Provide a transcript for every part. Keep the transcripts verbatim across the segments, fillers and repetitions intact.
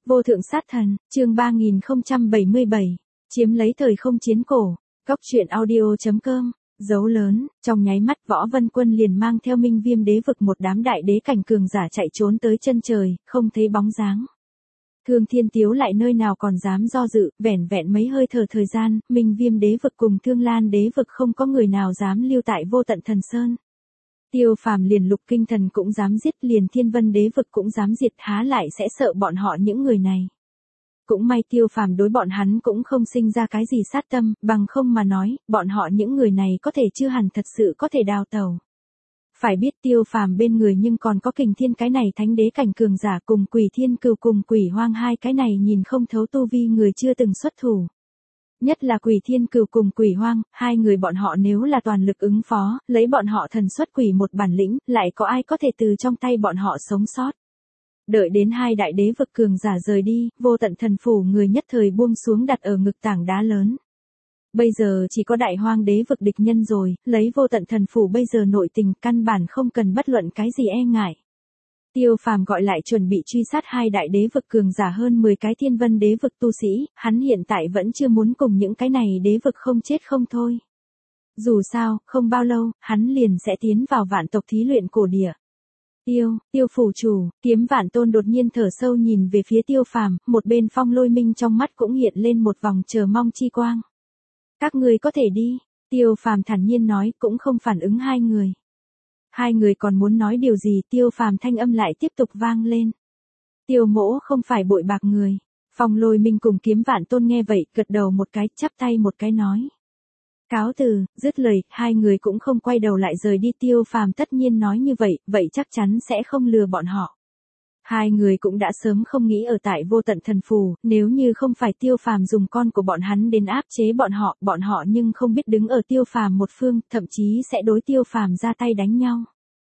Vô thượng sát thần, chương ba nghìn không trăm bảy mươi bảy, chiếm lấy thời không chiến cổ, góc truyện audio.com, dấu lớn, trong nháy mắt Võ Vân Quân liền mang theo Minh Viêm đế vực một đám đại đế cảnh cường giả chạy trốn tới chân trời, không thấy bóng dáng. Thương Thiên Tiếu lại nơi nào còn dám do dự, vẻn vẹn mấy hơi thở thời gian, Minh Viêm đế vực cùng Thương Lan đế vực không có người nào dám lưu tại Vô Tận Thần Sơn. Tiêu Phàm liền Lục Kinh Thần cũng dám giết, liền Thiên Vân đế vực cũng dám diệt, há lại sẽ sợ bọn họ những người này. Cũng may Tiêu Phàm đối bọn hắn cũng không sinh ra cái gì sát tâm, bằng không mà nói, bọn họ những người này có thể chưa hẳn thật sự có thể đào tẩu. Phải biết Tiêu Phàm bên người nhưng còn có Kình Thiên cái này thánh đế cảnh cường giả cùng Quỷ Thiên Cừu cùng Quỷ Hoang hai cái này nhìn không thấu tu vi người chưa từng xuất thủ. Nhất là Quỷ Thiên Cừu cùng Quỷ Hoang, hai người bọn họ nếu là toàn lực ứng phó, lấy bọn họ thần xuất quỷ một bản lĩnh, lại có ai có thể từ trong tay bọn họ sống sót. Đợi đến hai đại đế vực cường giả rời đi, Vô Tận Thần Phủ người nhất thời buông xuống đặt ở ngực tảng đá lớn. Bây giờ chỉ có Đại Hoang đế vực địch nhân rồi, lấy Vô Tận Thần Phủ bây giờ nội tình căn bản không cần bất luận cái gì e ngại. Tiêu Phàm gọi lại chuẩn bị truy sát hai đại đế vực cường giả hơn mười cái Thiên Vân đế vực tu sĩ, hắn hiện tại vẫn chưa muốn cùng những cái này đế vực không chết không thôi. Dù sao, không bao lâu, hắn liền sẽ tiến vào vạn tộc thí luyện cổ địa. Tiêu, Tiêu phủ chủ, Kiếm Vạn Tôn đột nhiên thở sâu nhìn về phía Tiêu Phàm, một bên Phong Lôi Minh trong mắt cũng hiện lên một vòng chờ mong chi quang. Các người có thể đi, Tiêu Phàm thản nhiên nói, cũng không phản ứng hai người. Hai người còn muốn nói điều gì, Tiêu Phàm thanh âm lại tiếp tục vang lên. Tiêu mỗ không phải bội bạc người. Phong Lôi Minh cùng Kiếm Vạn Tôn nghe vậy, gật đầu một cái, chắp tay một cái nói. Cáo từ, dứt lời, hai người cũng không quay đầu lại rời đi. Tiêu Phàm tất nhiên nói như vậy, vậy chắc chắn sẽ không lừa bọn họ. Hai người cũng đã sớm không nghĩ ở tại Vô Tận Thần Phù, nếu như không phải Tiêu Phàm dùng con của bọn hắn đến áp chế bọn họ, bọn họ nhưng không biết đứng ở Tiêu Phàm một phương, thậm chí sẽ đối Tiêu Phàm ra tay đánh nhau.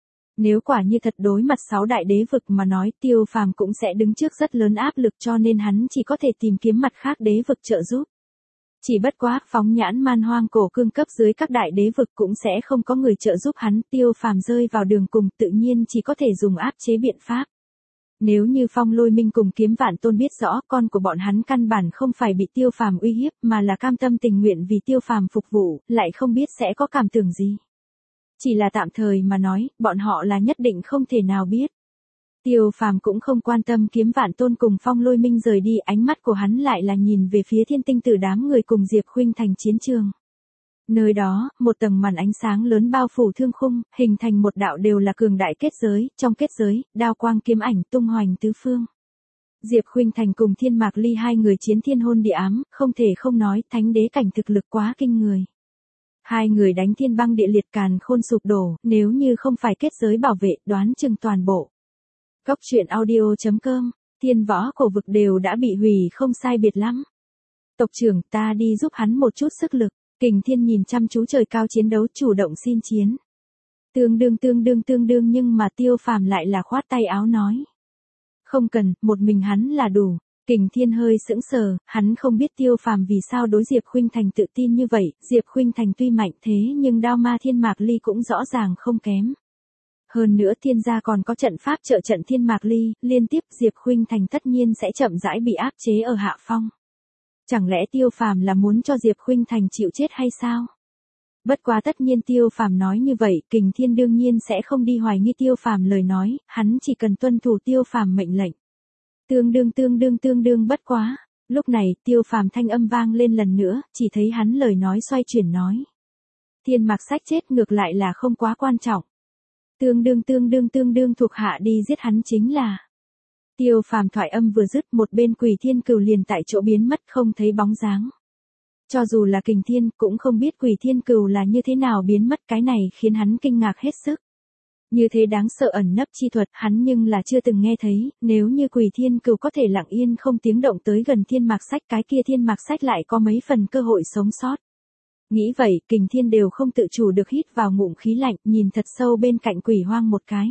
Nếu quả như thật đối mặt sáu đại đế vực mà nói, Tiêu Phàm cũng sẽ đứng trước rất lớn áp lực, cho nên hắn chỉ có thể tìm kiếm mặt khác đế vực trợ giúp. Chỉ bất quá, phóng nhãn Man Hoang cổ cương cấp dưới các đại đế vực cũng sẽ không có người trợ giúp hắn, Tiêu Phàm rơi vào đường cùng, tự nhiên chỉ có thể dùng áp chế biện pháp. Nếu như Phong Lôi Minh cùng Kiếm Vạn Tôn biết rõ con của bọn hắn căn bản không phải bị Tiêu Phàm uy hiếp mà là cam tâm tình nguyện vì Tiêu Phàm phục vụ, lại không biết sẽ có cảm tưởng gì. Chỉ là tạm thời mà nói, bọn họ là nhất định không thể nào biết. Tiêu Phàm cũng không quan tâm Kiếm Vạn Tôn cùng Phong Lôi Minh rời đi, ánh mắt của hắn lại là nhìn về phía Thiên Tinh Tử đám người cùng Diệp Khuynh Thành chiến trường. Nơi đó, một tầng màn ánh sáng lớn bao phủ thương khung, hình thành một đạo đều là cường đại kết giới, trong kết giới, đao quang kiếm ảnh tung hoành tứ phương. Diệp Khuynh Thành cùng Thiên Mạc Ly hai người chiến thiên hôn địa ám, không thể không nói, thánh đế cảnh thực lực quá kinh người. Hai người đánh thiên băng địa liệt càn khôn sụp đổ, nếu như không phải kết giới bảo vệ, đoán chừng toàn bộ. Góc truyện audio.com, thiên võ cổ vực đều đã bị hủy không sai biệt lắm. Tộc trưởng, ta đi giúp hắn một chút sức lực. Kình Thiên nhìn chăm chú trời cao chiến đấu, chủ động xin chiến. Tương đương tương đương tương đương nhưng mà Tiêu Phàm lại là khoát tay áo nói. Không cần, một mình hắn là đủ. Kình Thiên hơi sững sờ, hắn không biết Tiêu Phàm vì sao đối Diệp Khuynh Thành tự tin như vậy, Diệp Khuynh Thành tuy mạnh thế nhưng Đao Ma Thiên Mạc Ly cũng rõ ràng không kém. Hơn nữa Thiên gia còn có trận pháp trợ trận Thiên Mạc Ly, liên tiếp Diệp Khuynh Thành tất nhiên sẽ chậm rãi bị áp chế ở hạ phong. Chẳng lẽ Tiêu Phàm là muốn cho Diệp Khuynh Thành chịu chết hay sao? Bất quá tất nhiên Tiêu Phàm nói như vậy, Kình Thiên đương nhiên sẽ không đi hoài nghi Tiêu Phàm lời nói, hắn chỉ cần tuân thủ Tiêu Phàm mệnh lệnh. Tương đương tương đương tương đương bất quá. Lúc này, Tiêu Phàm thanh âm vang lên lần nữa, chỉ thấy hắn lời nói xoay chuyển nói. Thiên Mạc Sách chết ngược lại là không quá quan trọng. Tương đương tương đương tương đương thuộc hạ đi giết hắn chính là. Tiêu Phàm thoại âm vừa dứt, một bên Quỷ Thiên Cừu liền tại chỗ biến mất không thấy bóng dáng. Cho dù là Kình Thiên cũng không biết Quỷ Thiên Cừu là như thế nào biến mất, cái này khiến hắn kinh ngạc hết sức. Như thế đáng sợ ẩn nấp chi thuật hắn nhưng là chưa từng nghe thấy, nếu như Quỷ Thiên Cừu có thể lặng yên không tiếng động tới gần Thiên Mạc Sách, cái kia Thiên Mạc Sách lại có mấy phần cơ hội sống sót. Nghĩ vậy, Kình Thiên đều không tự chủ được hít vào ngụm khí lạnh, nhìn thật sâu bên cạnh Quỷ Hoang một cái.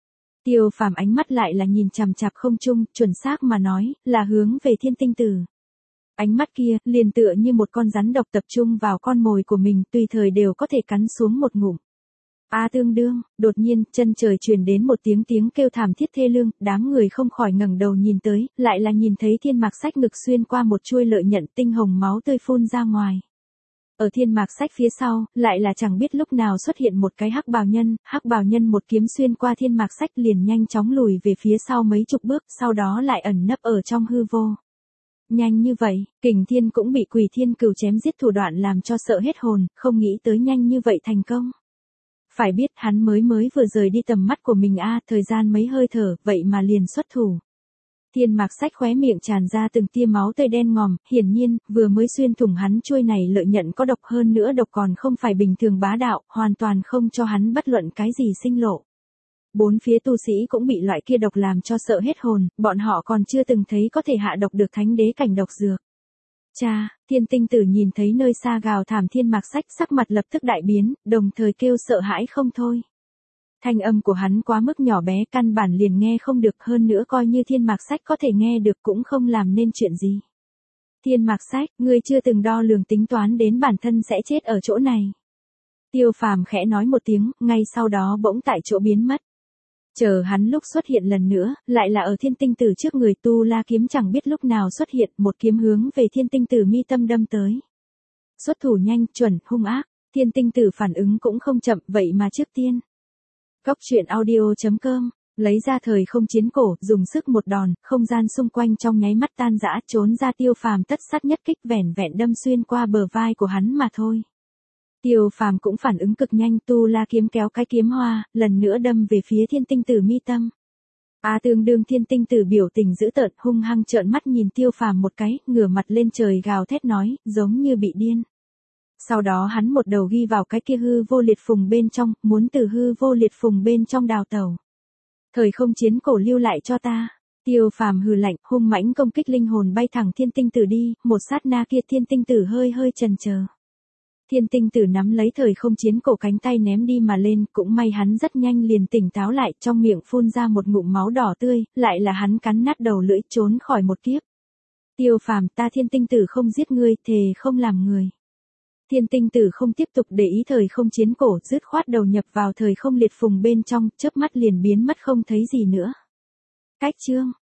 Tiêu Phàm ánh mắt lại là nhìn chằm chằm không trung, chuẩn xác mà nói, là hướng về Thiên Tinh Tử. Ánh mắt kia, liền tựa như một con rắn độc tập trung vào con mồi của mình, tùy thời đều có thể cắn xuống một ngụm. A tương đương, đột nhiên, chân trời truyền đến một tiếng tiếng kêu thảm thiết thê lương, đám người không khỏi ngẩng đầu nhìn tới, lại là nhìn thấy Thiên Mạc Sách ngực xuyên qua một chuôi lợi nhận tinh hồng máu tươi phun ra ngoài. Ở Thiên Mạc Sách phía sau, lại là chẳng biết lúc nào xuất hiện một cái hắc bào nhân, hắc bào nhân một kiếm xuyên qua Thiên Mạc Sách liền nhanh chóng lùi về phía sau mấy chục bước, sau đó lại ẩn nấp ở trong hư vô. Nhanh như vậy, Kình Thiên cũng bị Quỷ Thiên Cừu chém giết thủ đoạn làm cho sợ hết hồn, không nghĩ tới nhanh như vậy thành công. Phải biết hắn mới mới vừa rời đi tầm mắt của mình a, thời gian mấy hơi thở, vậy mà liền xuất thủ. Thiên Mạc Sách khóe miệng tràn ra từng tia máu tươi đen ngòm, hiển nhiên, vừa mới xuyên thủng hắn chuôi này lợi nhận có độc, hơn nữa độc còn không phải bình thường bá đạo, hoàn toàn không cho hắn bất luận cái gì sinh lộ. Bốn phía tu sĩ cũng bị loại kia độc làm cho sợ hết hồn, bọn họ còn chưa từng thấy có thể hạ độc được thánh đế cảnh độc dược. Cha, Thiên Tinh Tử nhìn thấy nơi xa gào thảm Thiên Mạc Sách, sắc mặt lập tức đại biến, đồng thời kêu sợ hãi không thôi. Thanh âm của hắn quá mức nhỏ bé, căn bản liền nghe không được, hơn nữa coi như Thiên Mạc Sách có thể nghe được cũng không làm nên chuyện gì. Thiên Mạc Sách, ngươi chưa từng đo lường tính toán đến bản thân sẽ chết ở chỗ này. Tiêu Phàm khẽ nói một tiếng, ngay sau đó bỗng tại chỗ biến mất. Chờ hắn lúc xuất hiện lần nữa, lại là ở Thiên Tinh Tử trước người, tu la kiếm chẳng biết lúc nào xuất hiện, một kiếm hướng về Thiên Tinh Tử mi tâm đâm tới. Xuất thủ nhanh, chuẩn, hung ác, Thiên Tinh Tử phản ứng cũng không chậm, vậy mà trước tiên. Góc truyện audio chấm com, lấy ra thời không chiến cổ, dùng sức một đòn, không gian xung quanh trong nháy mắt tan rã, trốn ra. Tiêu Phàm tất sát nhất kích vẻn vẹn đâm xuyên qua bờ vai của hắn mà thôi. Tiêu Phàm cũng phản ứng cực nhanh, tu la kiếm kéo cái kiếm hoa, lần nữa đâm về phía Thiên Tinh Tử mi tâm. A tương đương Thiên Tinh Tử biểu tình dữ tợn, hung hăng trợn mắt nhìn Tiêu Phàm một cái, ngửa mặt lên trời gào thét nói, giống như bị điên. Sau đó hắn một đầu ghi vào cái kia hư vô liệt phùng bên trong, muốn từ hư vô liệt phùng bên trong đào tẩu. Thời không chiến cổ lưu lại cho ta. Tiêu Phàm hừ lạnh, hung mãnh công kích linh hồn bay thẳng Thiên Tinh Tử đi, một sát na kia Thiên Tinh Tử hơi hơi chần chờ. Thiên Tinh Tử nắm lấy thời không chiến cổ cánh tay ném đi mà lên, cũng may hắn rất nhanh liền tỉnh táo lại, trong miệng phun ra một ngụm máu đỏ tươi, lại là hắn cắn nát đầu lưỡi trốn khỏi một kiếp. Tiêu Phàm, ta Thiên Tinh Tử không giết ngươi, thề không làm người. Thiên Tinh Tử không tiếp tục để ý thời không chiến cổ, dứt khoát đầu nhập vào thời không liệt phùng bên trong, chớp mắt liền biến mất không thấy gì nữa. Cách chương